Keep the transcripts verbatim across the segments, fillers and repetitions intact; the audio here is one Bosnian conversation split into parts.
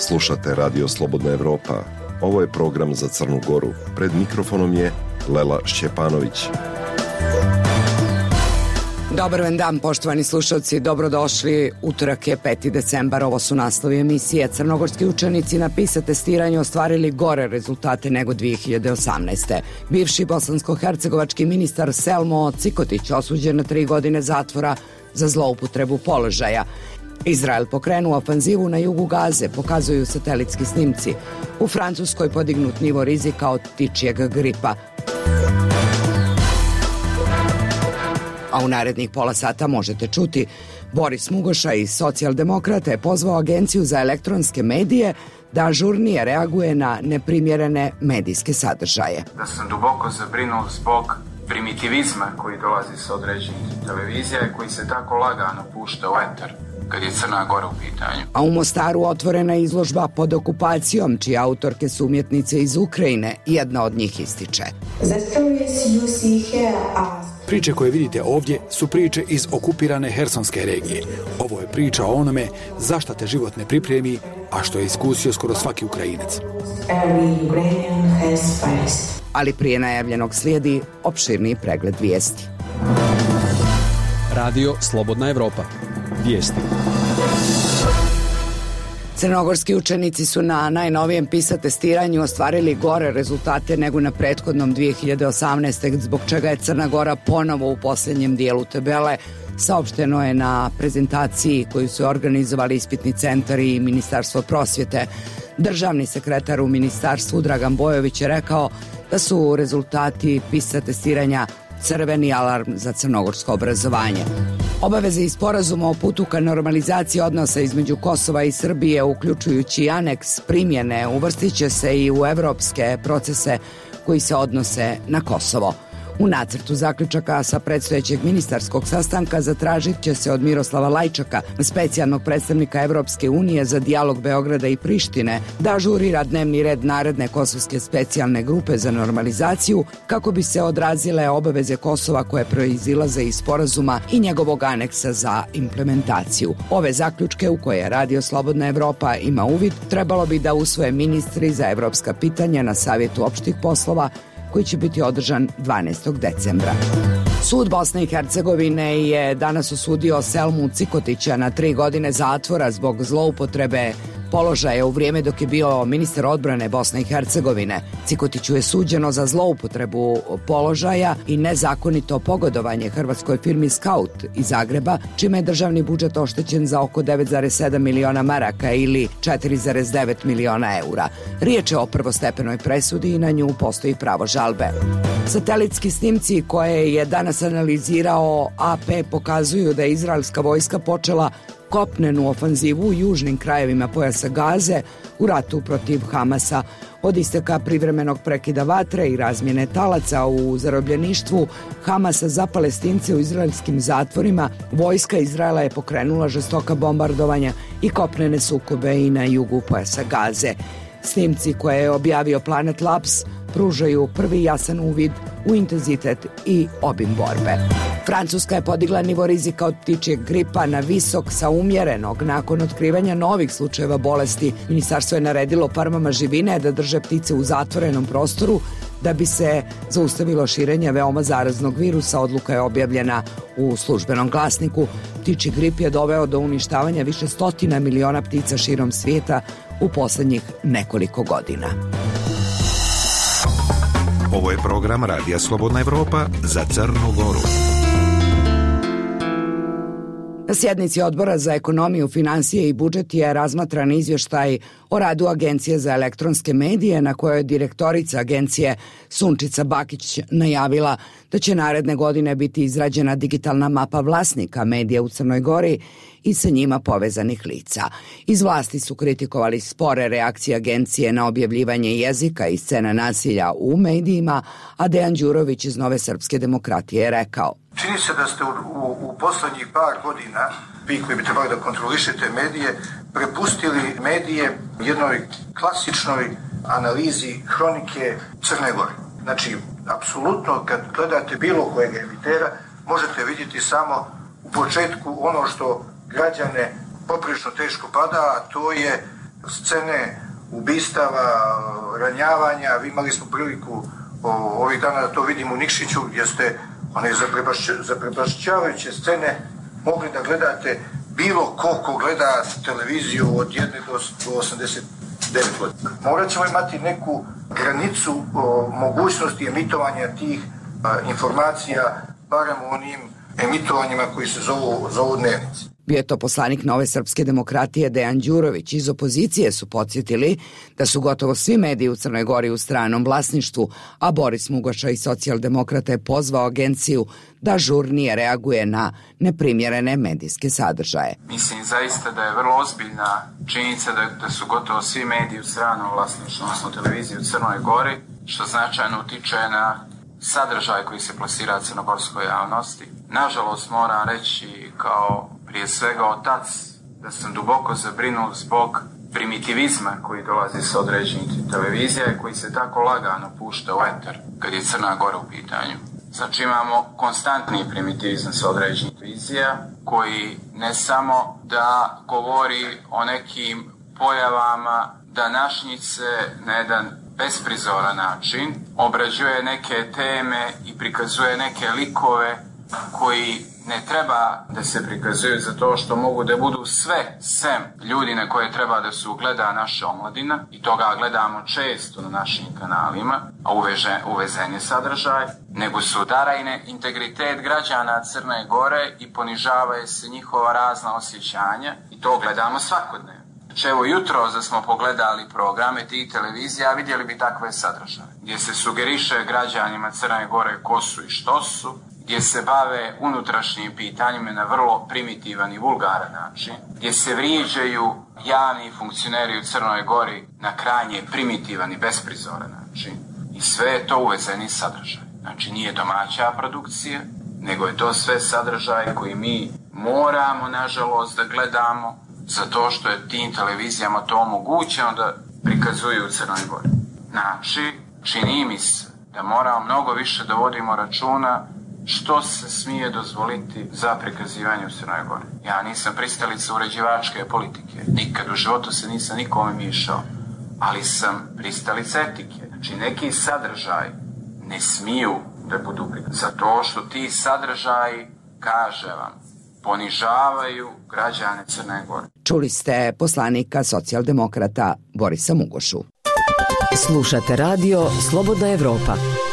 Slušate Radio Slobodna Evropa. Ovo je program za Crnu Goru. Pred mikrofonom je Lela Šćepanović. Dobar vam dan, poštovani slušalci, dobrodošli. Utorak je peti decembar, ovo su naslovi emisije. Crnogorski učenici na PISA testiranju ostvarili gore rezultate nego dve hiljade osamnaeste. Bivši bosansko-hercegovački ministar Selmo Cikotić osuđen na tri godine zatvora za zloupotrebu položaja. Izrael pokrenuo ofanzivu na jugu Gaze, pokazuju satelitski snimci. U Francuskoj podignut nivo rizika od ptičjeg gripa. A u narednih pola sata možete čuti Boris Mugoša iz Socijaldemokrata je pozvao Agenciju za elektronske medije da ažurnije reaguje na neprimjerene medijske sadržaje. Da sam duboko zabrinut zbog primitivizma koji dolazi sa određenih televizija i koji se tako lagano pušta u etar kad je Crna Gora u pitanju. A u Mostaru otvorena izložba Pod okupacijom, čije autorke su umjetnice iz Ukrajine, jedna od njih ističe. Priče koje vidite ovdje su priče iz okupirane Hersonske regije. Ovo je priča o onome zašto te život ne pripremi, a što je iskusio skoro svaki Ukrajinac. Ali prije najavljenog slijedi opširniji pregled vijesti. Radio Slobodna Evropa. Vijesti. Crnogorski učenici su na najnovijem PISA testiranju ostvarili gore rezultate nego na prethodnom dve hiljade osamnaeste. zbog čega je Crna Gora ponovo u posljednjem dijelu tabele. Saopšteno je na prezentaciji koju su organizovali ispitni centar i Ministarstvo prosvjete. Državni sekretar u ministarstvu Dragan Bojović je rekao da su rezultati PISA testiranja crveni alarm za crnogorsko obrazovanje. Obaveze i sporazuma o putu ka normalizaciji odnosa između Kosova i Srbije, uključujući aneks primjene, uvrstit će se i u evropske procese koji se odnose na Kosovo. U nacrtu zaključaka sa predstojećeg ministarskog sastanka zatražit će se od Miroslava Lajčaka, specijalnog predstavnika Evropske unije za dijalog Beograda i Prištine, da ažurira dnevni red naredne kosovske specijalne grupe za normalizaciju kako bi se odrazile obaveze Kosova koje proizilaze iz sporazuma i njegovog aneksa za implementaciju. Ove zaključke u koje Radio Slobodna Evropa ima uvid trebalo bi da usvoje ministri za evropska pitanja na Savjetu opštih poslova koji će biti održan dvanaestog decembra. Sud Bosne i Hercegovine je danas osudio Selmu Cikotića na tri godine zatvora zbog zloupotrebe položaja u vrijeme dok je bio ministar odbrane Bosne i Hercegovine. Cikotiću je suđeno za zloupotrebu položaja i nezakonito pogodovanje hrvatskoj firmi Scout iz Zagreba, čime je državni budžet oštećen za oko devet zarez sedam miliona maraka ili četiri zarez devet miliona eura. Riječ je o prvostepenoj presudi i na nju postoji pravo žalbe. Satelitski snimci koje je danas analizirao A P pokazuju da je izraelska vojska počela kopnenu ofanzivu u južnim krajevima pojasa Gaze u ratu protiv Hamasa. Od isteka privremenog prekida vatre i razmjene talaca u zarobljeništvu Hamasa za Palestince u izraelskim zatvorima, vojska Izraela je pokrenula žestoka bombardovanja i kopnene sukobe i na jugu pojasa Gaze. Snimci koje je objavio Planet Labs pružaju prvi jasan uvid u intenzitet i obim borbe. Francuska je podigla nivo rizika od ptičjeg gripa na visok sa umjerenog nakon otkrivanja novih slučajeva bolesti. Ministarstvo je naredilo farmama živine da drže ptice u zatvorenom prostoru da bi se zaustavilo širenje veoma zaraznog virusa. Odluka je objavljena u službenom glasniku. Ptičji grip je doveo do uništavanja više stotina miliona ptica širom svijeta u posljednjih nekoliko godina. Ovo je program Radija Slobodna Evropa za Crnu Goru. Na sjednici Odbora za ekonomiju, financije i budžet je razmatran izvještaj o radu Agencije za elektronske medije na kojoj je direktorica agencije Sunčica Bakić najavila da će naredne godine biti izrađena digitalna mapa vlasnika medija u Crnoj Gori i sa njima povezanih lica. Iz vlasti su kritikovali spore reakcije agencije na objavljivanje jezika i scena nasilja u medijima, a Dejan Đurović iz Nove srpske demokratije je rekao: Čini se da ste u, u, u poslednjih par godina, vi koji bi trebali da kontrolišete medije, prepustili medije jednoj klasičnoj analizi hronike Crne Gore. Znači, apsolutno kad gledate bilo kojeg emitera, možete vidjeti samo u početku ono što građane poprilično teško pada, a to je scene ubistava, ranjavanja. Imali smo priliku o, ovih dana da to vidimo u Nikšiću, gdje ste one zaprepašćavajuće scene mogli da gledate bilo ko ko gleda televiziju od jedne do osamdeset devet godina. Morat ćemo imati neku granicu o mogućnosti emitovanja tih a, informacija, barem u onim emitovanjima koji se zovu, zovu dnevnici. Bio je to poslanik Nove srpske demokratije Dejan Đurović. Iz opozicije su podsjetili da su gotovo svi mediji u Crnoj Gori u stranom vlasništvu, a Boris Mugaša i socijaldemokrata je pozvao agenciju da žurnije reaguje na neprimjerene medijske sadržaje. Mislim zaista da je vrlo ozbiljna činjenica da, da su gotovo svi mediji u stranom vlasništvu, odnosno televiziji u Crnoj Gori, što značajno utiče na sadržaj koji se plasira crnogorskoj javnosti. Nažalost moram reći kao prije svega otac da sam duboko zabrinut zbog primitivizma koji dolazi sa određenih televizija i koji se tako lagano pušta u eter kad je Crna Gora u pitanju. Znači imamo konstantni primitivizam sa određenih televizija koji ne samo da govori o nekim pojavama današnjice na jedan besprizoran način, obrađuje neke teme i prikazuje neke likove koji ne treba da se prikazuju zato što mogu da budu sve sem ljudi na koje treba da se ugleda naša omladina i toga gledamo često na našim kanalima, a uveže, uvezen je sadržaj, nego se udarajne integritet građana Crne Gore i ponižavaju se njihova razna osjećanja i to gledamo svakodnevno. Znači, evo jutro da smo pogledali programe tih televizija, vidjeli bi takve sadržaje, gdje se sugeriše građanima Crne Gore ko su i što su, gdje se bave unutrašnjim pitanjima na vrlo primitivan i vulgaran način, gdje se vrijeđaju javni funkcioneri u Crnoj Gori na krajnje primitivan i besprizoran način. I sve je to uvezeni sadržaj. Znači nije domaća produkcija, nego je to sve sadržaj koji mi moramo, nažalost, da gledamo, zato što je tim televizijama to omogućeno da prikazuju u Crnoj Gori. Znači, čini mi se da moramo mnogo više da vodimo računa što se smije dozvoliti za prikazivanje u Crnoj Gori. Ja nisam pristalica uređivačke politike, nikad u životu se nisam nikome miješao, ali sam pristalica etike. Znači, neki sadržaj ne smiju da budu prikazani, zato što ti sadržaji, kaže vam, ponižavaju građane Crne Gore. Čuli ste poslanika socijaldemokrata Borisa Mugošu. Slušate radio Slobodna Evropa.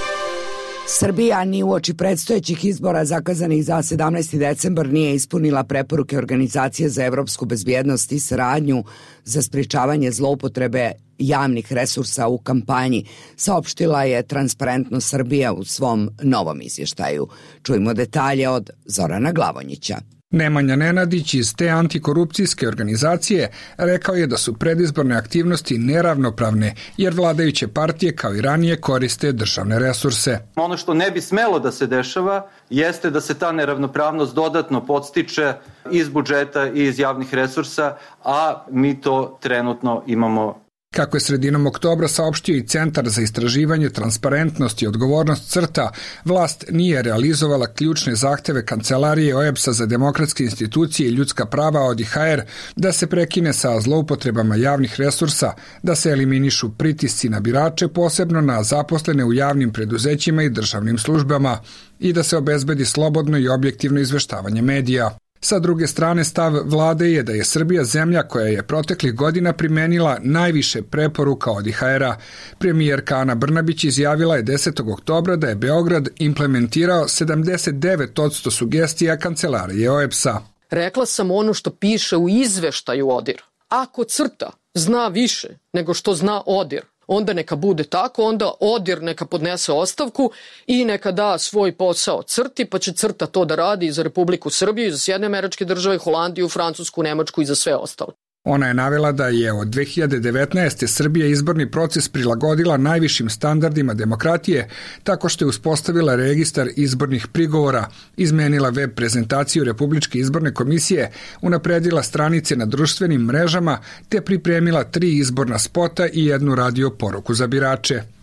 Srbija ni uoči predstojećih izbora zakazanih za sedamnaesti decembar nije ispunila preporuke Organizacije za evropsku bezbjednost i saradnju za sprječavanje zloupotrebe javnih resursa u kampanji, saopštila je Transparentno Srbija u svom novom izvještaju. Čujmo detalje od Zorana Glavonjića. Nemanja Nenadić iz te antikorupcijske organizacije rekao je da su predizborne aktivnosti neravnopravne jer vladajuće partije kao i ranije koriste državne resurse. Ono što ne bi smelo da se dešava jeste da se ta neravnopravnost dodatno podstiče iz budžeta i iz javnih resursa, a mi to trenutno imamo. Kako je sredinom oktobra saopštio i Centar za istraživanje, transparentnost i odgovornost CRTA, vlast nije realizovala ključne zahteve Kancelarije O E B S-a za demokratske institucije i ljudska prava O D I H R da se prekine sa zloupotrebama javnih resursa, da se eliminišu pritisci na birače, posebno na zaposlene u javnim preduzećima i državnim službama i da se obezbedi slobodno i objektivno izveštavanje medija. Sa druge strane, stav vlade je da je Srbija zemlja koja je proteklih godina primenila najviše preporuka O D I H R-a. Premijerka Ana Brnabić izjavila je desetog oktobra da je Beograd implementirao sedamdeset devet posto sugestija Kancelarije O E B S-a. Rekla sam ono što piše u izveštaju O D I R. Ako CRTA zna više nego što zna O D I R, onda neka bude tako, onda O D I R neka podnese ostavku i neka da svoj posao CRTI, pa će CRTA to da radi za Republiku Srbiju, za Sjedinjene Američke Države, Holandiju, Francusku, Nemačku i za sve ostalo. Ona je navela da je od dve hiljade devetnaeste. Srbija izborni proces prilagodila najvišim standardima demokratije tako što je uspostavila registar izbornih prigovora, izmenila web prezentaciju Republičke izborne komisije, unapredila stranice na društvenim mrežama te pripremila tri izborna spota i jednu radio poruku za birače.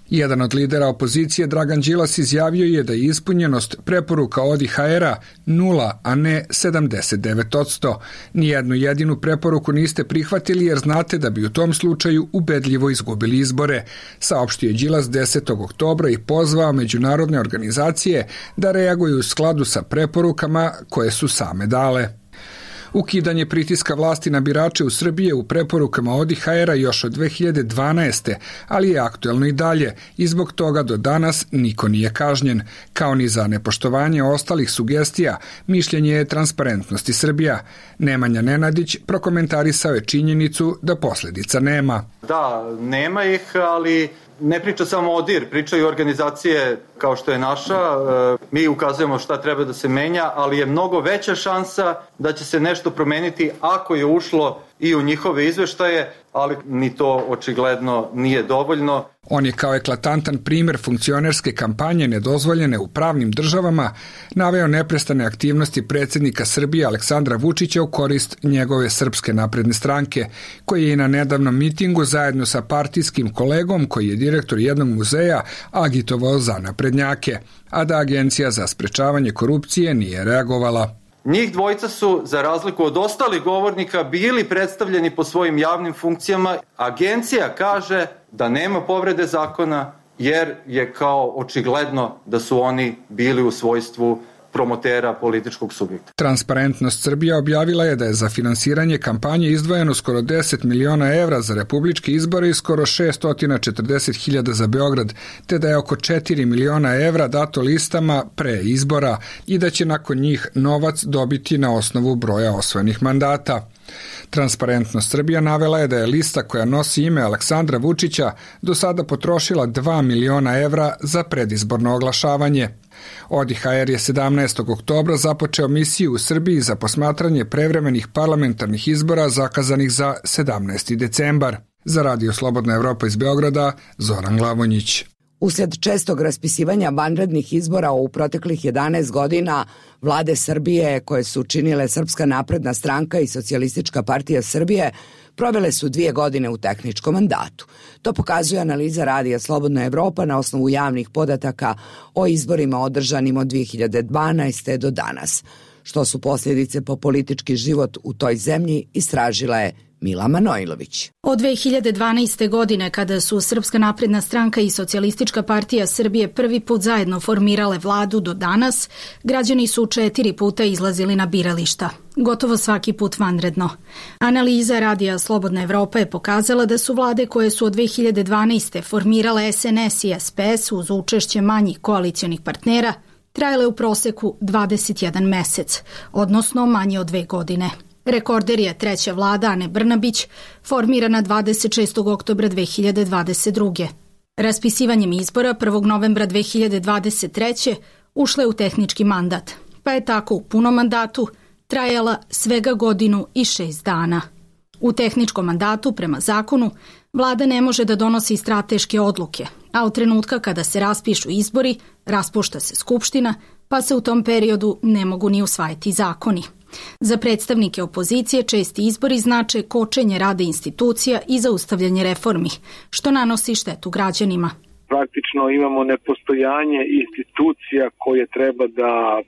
Jedan od lidera opozicije, Dragan Đilas, izjavio je da je ispunjenost preporuka O D I H R-a nula, a ne sedamdeset devet posto. Nijednu jedinu preporuku niste prihvatili jer znate da bi u tom slučaju ubedljivo izgubili izbore, saopštio je Đilas desetog oktobra i pozvao međunarodne organizacije da reaguju u skladu sa preporukama koje su same dale. Ukidanje pritiska vlasti na birače u Srbiji u preporukama O D I H R-a još od dve hiljade dvanaeste. ali je aktuelno i dalje i zbog toga do danas niko nije kažnjen, kao ni za nepoštovanje ostalih sugestija, mišljenje je Transparentnosti Srbija. Nemanja Nenadić prokomentarisao je činjenicu da posljedica nema. Da, nema ih, ali ne priča samo O D I R, pričaju organizacije kao što je naša. Mi ukazujemo šta treba da se menja, ali je mnogo veća šansa da će se nešto promeniti ako je ušlo i u njihove izveštaje, ali ni to očigledno nije dovoljno. On je kao eklatantan primjer funkcionerske kampanje nedozvoljene u pravnim državama naveo neprestane aktivnosti predsjednika Srbije Aleksandra Vučića u korist njegove Srpske napredne stranke, koji je i na nedavnom mitingu zajedno sa partijskim kolegom koji je direktor jednog muzeja agitovao za naprednjake, a da Agencija za sprečavanje korupcije nije reagovala. Njih dvojica su, za razliku od ostalih govornika, bili predstavljeni po svojim javnim funkcijama. Agencija kaže da nema povrede zakona jer je kao očigledno da su oni bili u svojstvu promotera političkog subjekta. Transparentnost Srbija objavila je da je za finansiranje kampanje izdvojeno skoro deset miliona evra za republičke izbore i skoro šesto četrdeset hiljada za Beograd, te da je oko četiri miliona evra dato listama pre izbora i da će nakon njih novac dobiti na osnovu broja osvojenih mandata. Transparentnost Srbija navela je da je lista koja nosi ime Aleksandra Vučića do sada potrošila dva miliona evra za predizborno oglašavanje. O D I H R je sedamnaestog oktobra započeo misiju u Srbiji za posmatranje prevremenih parlamentarnih izbora zakazanih za sedamnaesti decembar. Za Radio Slobodna Evropa iz Beograda, Zoran Glavonjić. Usled čestog raspisivanja vanrednih izbora u proteklih jedanaest godina, vlade Srbije, koje su činile Srpska napredna stranka i Socijalistička partija Srbije, provele su dvije godine u tehničkom mandatu. To pokazuje analiza Radija Slobodna Evropa na osnovu javnih podataka o izborima održanim od dve hiljade dvanaeste. do danas. Što su posljedice po politički život u toj zemlji, istražila je Mila Manojlović. Od dve hiljade dvanaeste. godine, kada su Srpska napredna stranka i Socijalistička partija Srbije prvi put zajedno formirale vladu do danas, građani su četiri puta izlazili na birališta. Gotovo svaki put vanredno. Analiza Radija Slobodna Evropa je pokazala da su vlade koje su od dve hiljade dvanaeste. formirale S N S i S P S uz učešće manjih koalicionih partnera trajale u proseku dvadeset jedan mesec, odnosno manje od dve godine. Rekorder je treća vlada Ane Brnabić, formirana dvadeset šestog oktobra dve hiljade dvadeset druge. Raspisivanjem izbora prvog novembra dve hiljade dvadeset treće. ušla je u tehnički mandat, pa je tako u punom mandatu trajala svega godinu i šest dana. U tehničkom mandatu, prema zakonu, vlada ne može da donosi strateške odluke, a od trenutka kada se raspišu izbori, raspušta se skupština, pa se u tom periodu ne mogu ni usvajati zakoni. Za predstavnike opozicije česti izbori znače kočenje rada institucija i zaustavljanje reformi, što nanosi štetu građanima. Praktično imamo nepostojanje institucija koje treba da e,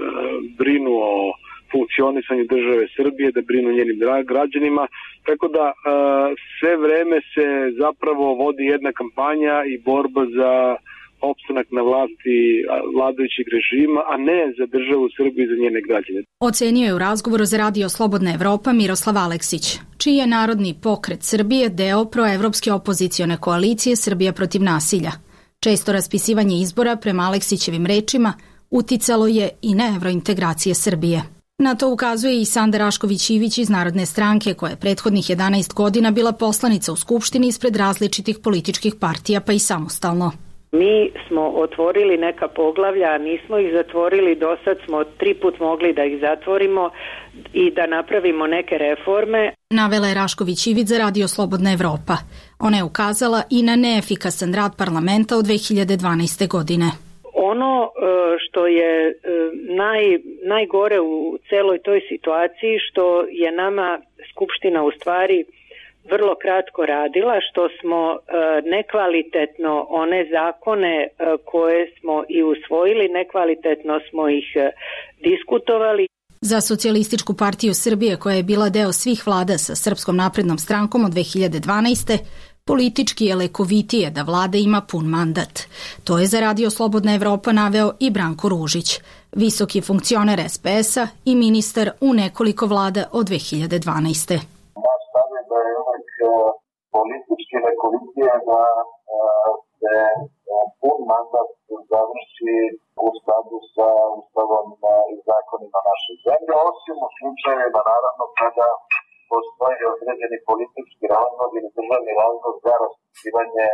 brinu o funkcionisanju države Srbije, da brinu njenim građanima, tako da e, sve vreme se zapravo vodi jedna kampanja i borba za opstanak na vlasti vladajućeg režima, a ne za državu Srbiju i za njene građane. Ocenio je u razgovoru za Radio Slobodna Evropa Miroslav Aleksić, čiji je Narodni pokret Srbije deo proevropske opozicione koalicije Srbija protiv nasilja. Često raspisivanje izbora, prema Aleksićevim rečima, uticalo je i na evrointegracije Srbije. Na to ukazuje i Sanda Rašković-Ivić iz Narodne stranke, koja je prethodnih jedanaest godina bila poslanica u Skupštini ispred različitih političkih partija, pa i samostalno. Mi smo otvorili neka poglavlja, nismo ih zatvorili, do sad smo tri put mogli da ih zatvorimo i da napravimo neke reforme. Navela je Rašković-Ivić za Radio Slobodna Evropa. Ona je ukazala i na neefikasan rad parlamenta od dve hiljade dvanaeste. godine. Ono što je naj, najgore u celoj toj situaciji, što je nama Skupština u stvari vrlo kratko radila, što smo e, nekvalitetno one zakone e, koje smo i usvojili, nekvalitetno smo ih e, diskutovali. Za Socijalističku partiju Srbije, koja je bila deo svih vlada sa Srpskom naprednom strankom od dve hiljade dvanaeste. politički je lekovitije da vlada ima pun mandat. To je za Radio Slobodna Evropa naveo i Branko Ružić, visoki funkcioner es pe es-a i ministar u nekoliko vlada od dve hiljade dvanaeste. Naš stav je da je uvek politički lekovitije da se pun mandat završi u skladu sa ustavom i zakonima naše zemlje, osim u slučajevima naravno kada postoji određeni politički razlog ili državni razlog za raspisivanje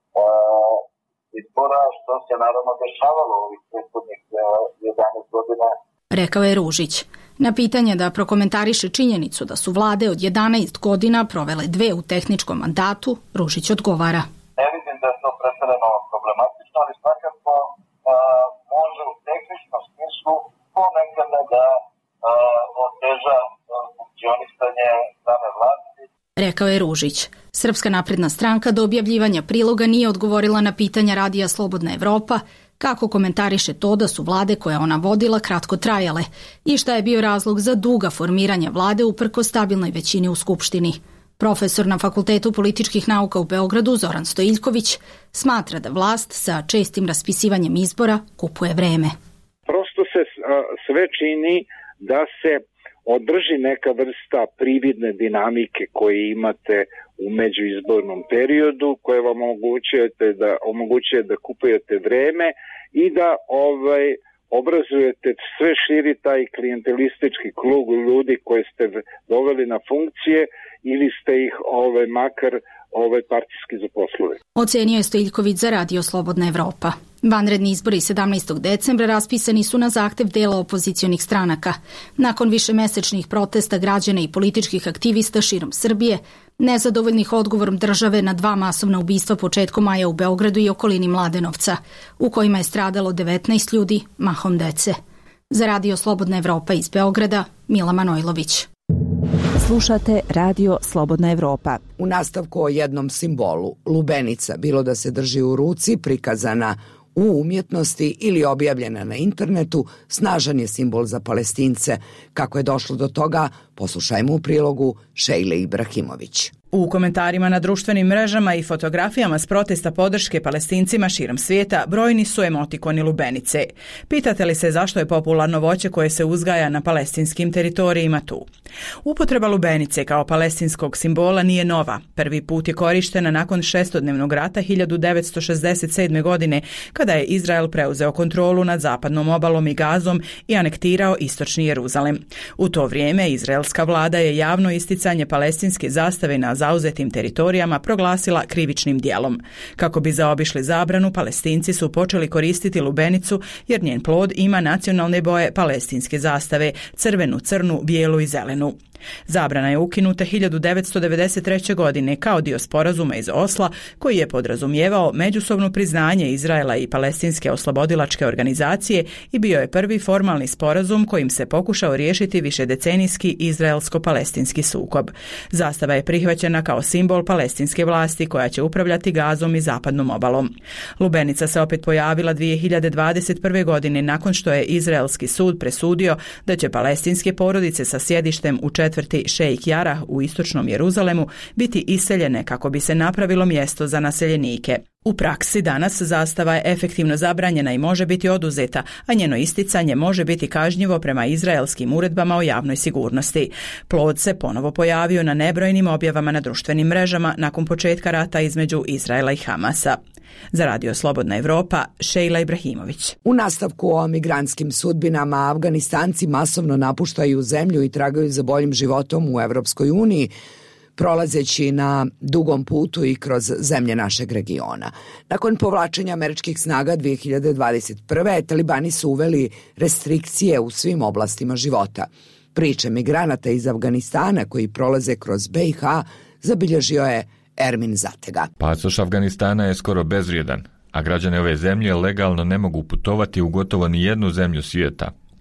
izbora, što se naravno dešavalo u ovih prethodnih jedanaest godina. Rekao je Ružić. Na pitanje da prokomentariše činjenicu da su vlade od jedanaest godina provele dve u tehničkom mandatu, Ružić odgovara. Ne vidim da je to preterano problematično, ali svakako a, može u tehničkom smislu ponekada da a, oteža funkcionisanje same vlasti. Rekao je Ružić. Srpska napredna stranka do objavljivanja priloga nije odgovorila na pitanja Radija Slobodna Evropa kako komentariše to da su vlade koje ona vodila kratko trajale i šta je bio razlog za duga formiranja vlade uprko stabilnoj većini u Skupštini. Profesor na Fakultetu političkih nauka u Beogradu Zoran Stojiljković smatra da vlast sa čestim raspisivanjem izbora kupuje vreme. Prosto se sve čini da se održi neka vrsta prividne dinamike koje imate u međuizbornom periodu, koje vam omogućujete da, omogućuje da kupujete vreme i da ovaj, obrazujete sve širi taj klijentelistički krug ljudi koje ste doveli na funkcije ili ste ih ovaj, makar ovaj, partijski zaposlili. Ocenio je Stojiljković za Radio Slobodna Evropa. Vanredni izbori sedamnaestog decembra raspisani su na zahtev dela opozicionih stranaka. Nakon višemesečnih protesta građana i političkih aktivista širom Srbije, nezadovoljnih odgovorom države na dva masovna ubistva početkom maja u Beogradu i okolini Mladenovca, u kojima je stradalo devetnaest ljudi, mahom dece. Za Radio Slobodna Evropa iz Beograda, Mila Manojlović. Slušate Radio Slobodna Evropa. U nastavku o jednom simbolu, lubenica, bilo da se drži u ruci, prikazana u umjetnosti ili objavljena na internetu, snažan je simbol za Palestince. Kako je došlo do toga, poslušajmo u prilogu Šejle Ibrahimović. U komentarima na društvenim mrežama i fotografijama s protesta podrške Palestincima širom svijeta brojni su emotikoni lubenice. Pitate li se zašto je popularno voće koje se uzgaja na palestinskim teritorijima tu? Upotreba lubenice kao palestinskog simbola nije nova. Prvi put je korištena nakon šestodnevnog rata hiljadu devetsto šezdeset sedme. godine, kada je Izrael preuzeo kontrolu nad zapadnom obalom i Gazom i anektirao istočni Jeruzalem. U to vrijeme izraelska vlada je javno isticanje palestinske zastave na zauzetim teritorijama proglasila krivičnim djelom. Kako bi zaobišli zabranu, Palestinci su počeli koristiti lubenicu jer njen plod ima nacionalne boje palestinske zastave, crvenu, crnu, bijelu i zelenu. Zabrana je ukinuta hiljadu devetsto devedeset treće. godine kao dio sporazuma iz Osla koji je podrazumijevao međusobno priznanje Izraela i palestinske oslobodilačke organizacije i bio je prvi formalni sporazum kojim se pokušao riješiti višedecenijski izraelsko-palestinski sukob. Zastava je prihvaćena kao simbol palestinske vlasti koja će upravljati Gazom i zapadnom obalom. Lubenica se opet pojavila dvije hiljade dvadeset prve. godine nakon što je izraelski sud presudio da će palestinske porodice sa sjedištem u četvrti Šejk Jarah u istočnom Jeruzalemu biti iseljene kako bi se napravilo mjesto za naseljenike. U praksi danas zastava je efektivno zabranjena i može biti oduzeta, a njeno isticanje može biti kažnjivo prema izraelskim uredbama o javnoj sigurnosti. Plod se ponovo pojavio na nebrojnim objavama na društvenim mrežama nakon početka rata između Izraela i Hamasa. Za Radio Slobodna Evropa, Šejla Ibrahimović. U nastavku o migrantskim sudbinama, Afganistanci masovno napuštaju zemlju i tragaju za boljim životom u Evropskoj uniji, prolazeći na dugom putu i kroz zemlje našeg regiona. Nakon povlačenja američkih snaga dvije hiljade dvadeset prve. talibani su uveli restrikcije u svim oblastima života. Priče migranata iz Afganistana koji prolaze kroz be i ha zabilježio je Ermin Zatega. Pasoš Afganistana je skoro bezvrijedan, a građani ove zemlje legalno ne mogu putovati u gotovo ni jednu zemlju svijeta.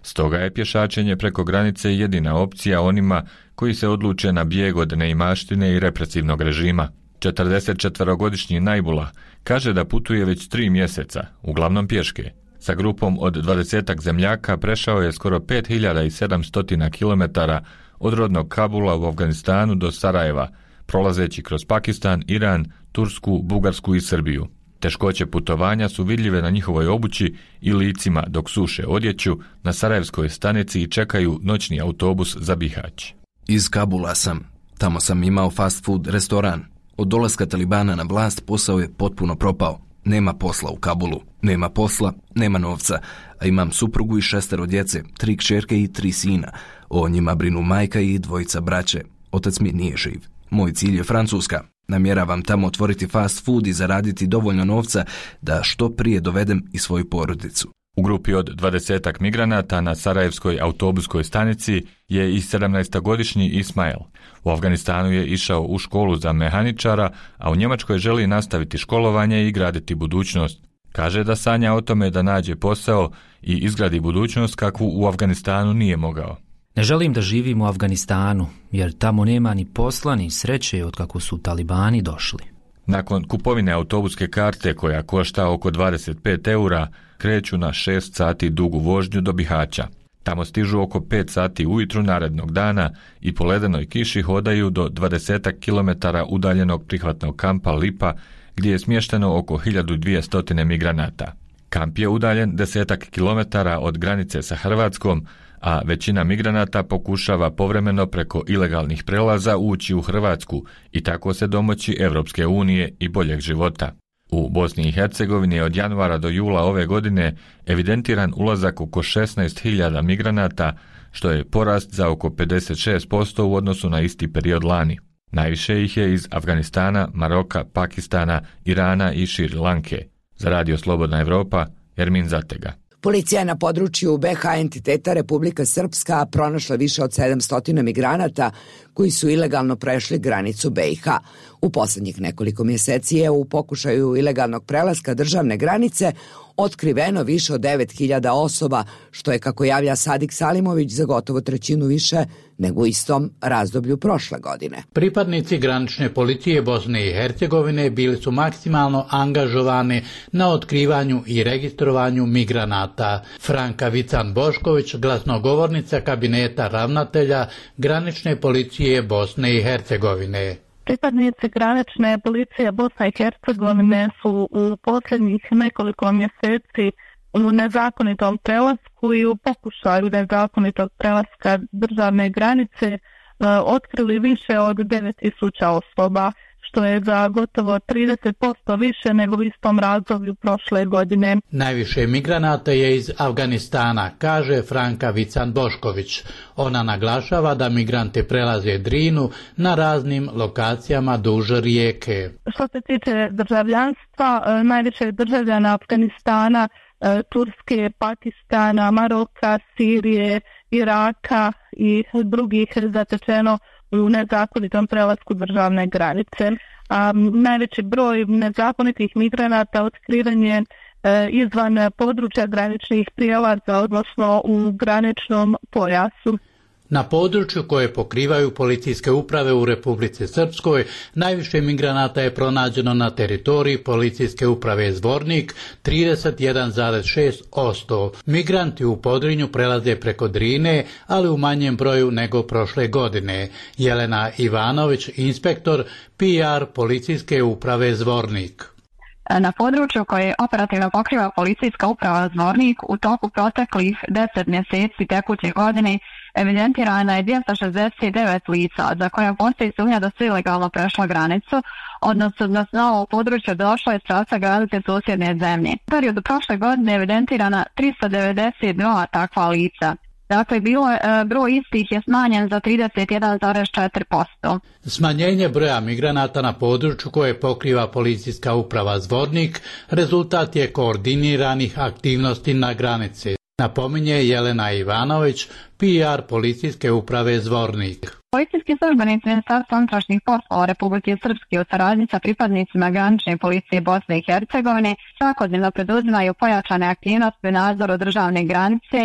Stoga je pješačenje preko granice jedina opcija onima koji se odluče na bijeg od neimaštine i represivnog režima. četrdesetčetvorogodišnji Najbula kaže da putuje već tri mjeseca, uglavnom pješke. Sa grupom od dvadesetak zemljaka prešao je skoro pet hiljada sedamsto kilometara od rodnog Kabula u Afganistanu do Sarajeva, prolazeći kroz Pakistan, Iran, Tursku, Bugarsku i Srbiju. Teškoće putovanja su vidljive na njihovoj obući i licima dok suše odjeću na sarajevskoj stanici i čekaju noćni autobus za Bihać. Iz Kabula sam. Tamo sam imao fast food restoran. Od dolaska Talibana na vlast posao je potpuno propao. Nema posla u Kabulu. Nema posla, nema novca. A imam suprugu i šestero djece, tri kćerke i tri sina. O njima brinu majka i dvojica braće. Otac mi nije živ. Moj cilj je Francuska. Namjeravam tamo otvoriti fast food i zaraditi dovoljno novca da što prije dovedem i svoju porodicu. U grupi od dvadesetak migranata na sarajevskoj autobuskoj stanici je i sedamnaestogodišnji Ismail. U Afganistanu je išao u školu za mehaničara, a u Njemačkoj želi nastaviti školovanje i graditi budućnost. Kaže da sanja o tome da nađe posao i izgradi budućnost kakvu u Afganistanu nije mogao. Ne želim da živim u Afganistanu, jer tamo nema ni posla ni sreće od kako su Talibani došli. Nakon kupovine autobuske karte koja košta oko dvadeset pet eura, kreću na šest sati dugu vožnju do Bihaća. Tamo stižu oko pet sati ujutru narednog dana i po ledenoj kiši hodaju do dvadesetak kilometara udaljenog prihvatnog kampa Lipa, gdje je smješteno oko hiljadu dvjesto migranata. Kamp je udaljen desetak kilometara od granice sa Hrvatskom, a većina migranata pokušava povremeno preko ilegalnih prelaza ući u Hrvatsku i tako se domoći Europske unije i boljeg života. U Bosni i Hercegovini je od januara do jula ove godine evidentiran ulazak oko šesnaest hiljada migranata, što je porast za oko pedeset šest posto u odnosu na isti period lani. Najviše ih je iz Afganistana, Maroka, Pakistana, Irana i Šri Lanke. Za Radio Slobodna Evropa, Ermin Zatega. Policija je na području be ha entiteta Republika Srpska pronašla više od sedamsto migranata koji su ilegalno prešli granicu be i ha. U posljednjih nekoliko mjeseci je u pokušaju ilegalnog prelaska državne granice otkriveno više od devet hiljada osoba, što je, kako javlja Sadik Salimović, za gotovo trećinu više nego u istom razdoblju prošle godine. Pripadnici granične policije Bosne i Hercegovine bili su maksimalno angažovani na otkrivanju i registrovanju migranata. Franka Vican-Bošković, glasnogovornica kabineta ravnatelja granične policije Bosne i Hercegovine. Pripadnici granične policije Bosne i Hercegovine su u posljednjih nekoliko mjeseci u nezakonitom prelasku i u pokušaju nezakonitog prelaska državne granice otkrili više od devet tisuća osoba, što je za gotovo trideset posto više nego u istom razdoblju prošle godine. Najviše migranata je iz Afganistana, kaže Franka Vican-Bošković. Ona naglašava da migranti prelaze Drinu na raznim lokacijama duž rijeke. Što se tiče državljanstva, najviše državljana Afganistana, Turske, Pakistana, Maroka, Sirije, Iraka i drugih zatečeno u nezakonitom prelasku državne granice. A, najveći broj nezakonitih migranata otkriven je e, izvan područja graničnih prijelaza, odnosno u graničnom pojasu. Na području koje pokrivaju policijske uprave u Republici Srpskoj, najviše migranata je pronađeno na teritoriji policijske uprave Zvornik, trideset jedan zarez šest posto. Migranti u Podrinju prelaze preko Drine, ali u manjem broju nego prošle godine. Jelena Ivanović, inspektor P R policijske uprave Zvornik. Na području koje operativno pokriva policijska uprava Zvornik u toku proteklih deset mjeseci tekuće godine evidentirana je dvjesto šezdeset devet lica za koja postoji sumnja da su ilegalno prešla granicu, odnosno da su na ovo područje došlo iz pravca granice susjedne zemlje. U periodu prošle godine evidentirana tristo devedeset dva takva lica. Dakle, bilo je, broj istih je smanjen za trideset jedan zarez četiri posto. Smanjenje broja migranata na području koje pokriva policijska uprava Zvornik rezultat je koordiniranih aktivnosti na granici, napominje Jelena Ivanović, P R policijske uprave Zvornik. Policijski službenici Ministarstva unutrašnjih poslova Republike Srpske u saradnji sa pripadnicima granične policije Bosne i Hercegovine svakodnevno preduzimaju pojačane aktivnosti u nadzoru državne granice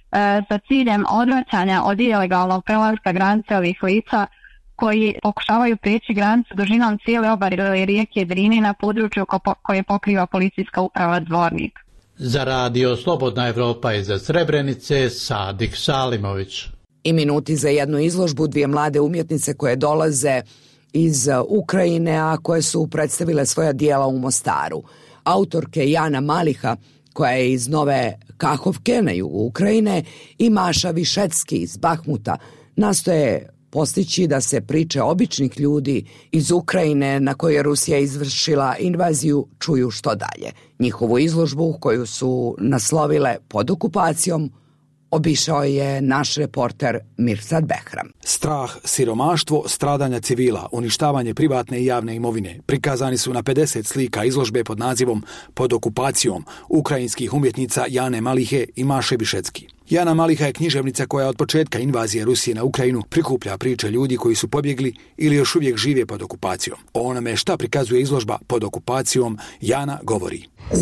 sa ciljem odvraćanja od ilegalnog prelaska granice ovih lica koji pokušavaju prijeći granicu dužinom cijele obale rijeke Drine na području koje pokriva policijska uprava Zvornik. Za radio Slobodna Evropa iz Srebrenice, Sadik Salimović. I minuti za jednu izložbu, dvije mlade umjetnice koje dolaze iz Ukrajine, a koje su predstavile svoja dijela u Mostaru. Autorke Jana Maliha, koja je iz Nove Kahovke na jugu Ukrajine, i Maša Višecki iz Bahmuta nastoje postići da se priče običnih ljudi iz Ukrajine na kojoj je Rusija izvršila invaziju čuju što dalje. Njihovu izložbu, koju su naslovile Pod okupacijom, obišao je naš reporter Mirsad Behram. Strah, siromaštvo, stradanja civila, uništavanje privatne i javne imovine prikazani su na pedeset slika izložbe pod nazivom Pod okupacijom ukrajinskih umjetnica Jane Malihe i Maše Bišecki. Jana Maliha je književnica koja od početka invazije Rusije na Ukrajinu prikuplja priče ljudi koji su pobjegli ili još uvijek žive pod okupacijom. O onome šta prikazuje izložba Pod okupacijom, Jana govori.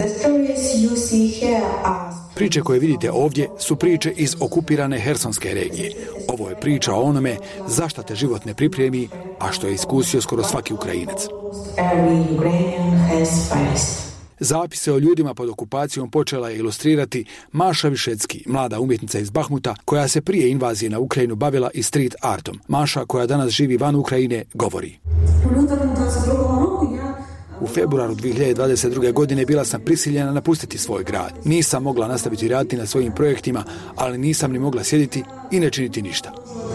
Priče koje vidite ovdje su priče iz okupirane Hersonske regije. Ovo je priča o onome zašto te život ne pripremi, a što je iskusio skoro svaki Ukrajinac. Zapise o ljudima pod okupacijom počela je ilustrirati Maša Višecki, mlada umjetnica iz Bahmuta, koja se prije invazije na Ukrajinu bavila i street artom. Maša, koja danas živi van Ukrajine, govori. U februaru dvije hiljade dvadeset druge. godine bila sam prisiljena napustiti svoj grad. Nisam mogla nastaviti raditi na svojim projektima, ali nisam ni mogla sjediti i ne činiti ništa.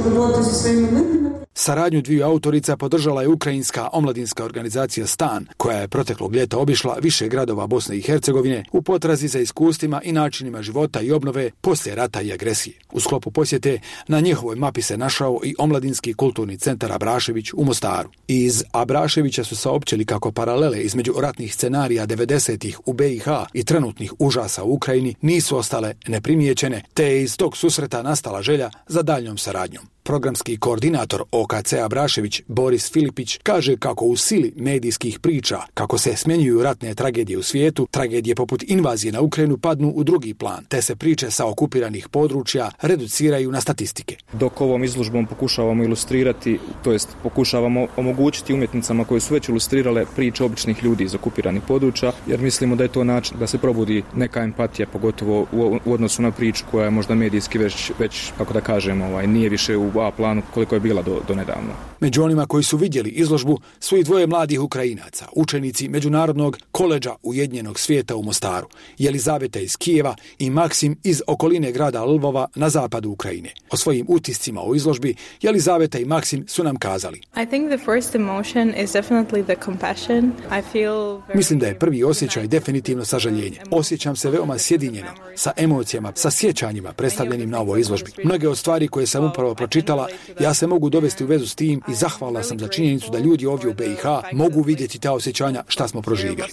Saradnju dviju autorica podržala je ukrajinska omladinska organizacija Stan, koja je proteklog ljeta obišla više gradova Bosne i Hercegovine u potrazi za iskustvima i načinima života i obnove poslije rata i agresije. U sklopu posjete na njihovoj mapi se našao i omladinski kulturni centar Abrašević u Mostaru. Iz Abraševića su saopćili kako paralele između ratnih scenarija devedesetih u be i ha i trenutnih užasa u Ukrajini nisu ostale neprimjećene, te je iz tog susreta nastala želja za daljnjom saradnjom. Programski koordinator o ka ce Abrašević Boris Filipić kaže kako u sili medijskih priča, kako se smjenjuju ratne tragedije u svijetu, tragedije poput invazije na Ukrajinu padnu u drugi plan, te se priče sa okupiranih područja reduciraju na statistike. Dok ovom izložbom pokušavamo ilustrirati, to jest pokušavamo omogućiti umjetnicama koje su već ilustrirale priče običnih ljudi iz okupiranih područja, jer mislimo da je to način da se probudi neka empatija, pogotovo u, u odnosu na priču koja je možda medijski već, već kako da kažemo, ovaj, nije više u A planu koliko je bila do, do nedavno. Među onima koji su vidjeli izložbu su i dvoje mladih Ukrajinaca, učenici Međunarodnog koledža Ujedinjenog svijeta u Mostaru, Jelizaveta iz Kijeva i Maksim iz okoline grada Lvova na zapadu Ukrajine. O svojim utiscima o izložbi Jelizaveta i Maksim su nam kazali. I think the first emotion is definitely the compassion. I feel very... Mislim da je prvi osjećaj definitivno sažaljenje. Osjećam se veoma sjedinjeno sa emocijama, sa sjećanjima predstavljenim na ovoj izložbi. Mnoge od stvari koje sam upravo pročitala, ja se mogu dovesti u vezu s tim i zahvalna sam za činjenicu da ljudi ovdje u be i ha mogu vidjeti ta osjećanja šta smo proživjeli.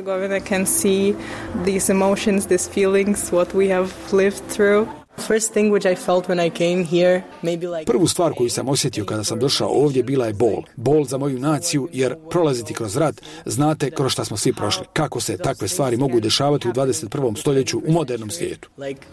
Prvu stvar koju sam osjetio kada sam došao ovdje bila je bol. Bol za moju naciju, jer prolaziti kroz rat znate kroz šta smo svi prošli. Kako se takve stvari mogu dešavati u dvadeset prvom stoljeću u modernom svijetu.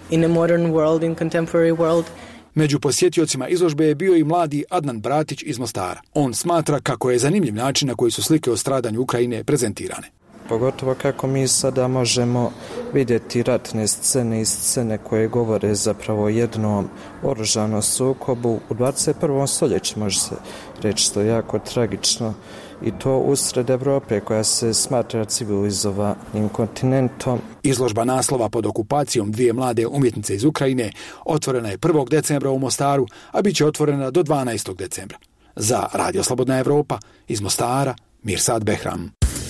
Među posjetiocima izložbe je bio i mladi Adnan Bratić iz Mostara. On smatra kako je zanimljiv način na koji su slike o stradanju Ukrajine prezentirane. Pogotovo kako mi sada možemo vidjeti ratne scene i scene koje govore zapravo o jednom oružanom sukobu u dvadeset prvom stoljeću, može se reći, što je jako tragično, i to usred Evrope koja se smatra civilizovanim kontinentom. Izložba naslova Pod okupacijom dvije mlade umjetnice iz Ukrajine otvorena je prvog decembra u Mostaru, a bit će otvorena do dvanaestog decembra. Za Radio Slobodna Evropa iz Mostara, Mirsad Behram.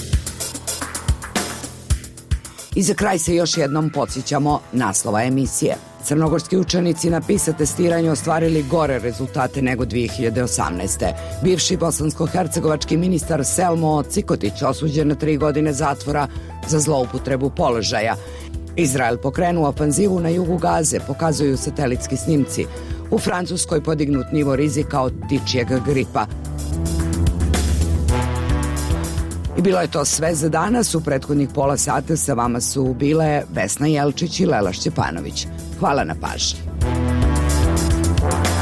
I za kraj se još jednom podsjećamo naslova emisije. Crnogorski učenici na PISA testiranju ostvarili gore rezultate nego dvije hiljade osamnaeste. Bivši bosansko-hercegovački ministar Selmo Cikotić osuđen na tri godine zatvora za zloupotrebu položaja. Izrael pokrenuo ofanzivu na jugu Gaze, pokazuju satelitski snimci. U Francuskoj podignut nivo rizika od ptičjeg gripa. I bilo je to sve za danas. U prethodnih pola sata sa vama su bile Vesna Jelčić i Lela Šćepanović. Hvala na pažnji.